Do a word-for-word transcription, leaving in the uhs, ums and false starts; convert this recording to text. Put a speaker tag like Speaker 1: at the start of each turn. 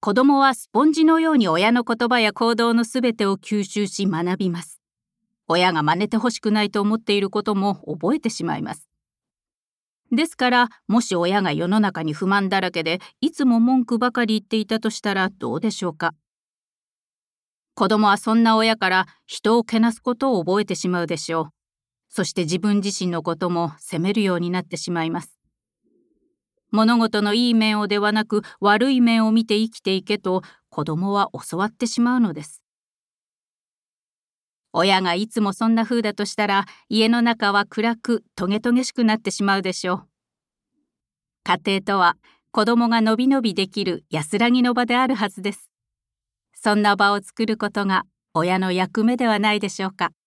Speaker 1: 子供はスポンジのように親の言葉や行動のすべてを吸収し学びます。親が真似てほしくないと思っていることも覚えてしまいます。ですから、もし親が世の中に不満だらけでいつも文句ばかり言っていたとしたらどうでしょうか。子供はそんな親から人をけなすことを覚えてしまうでしょう。そして自分自身のことも責めるようになってしまいます。物事のいい面をではなく悪い面を見て生きていけと子供は教わってしまうのです。親がいつもそんな風だとしたら家の中は暗くトゲトゲしくなってしまうでしょう。家庭とは子供がのびのびできる安らぎの場であるはずです。そんな場を作ることが親の役目ではないでしょうか。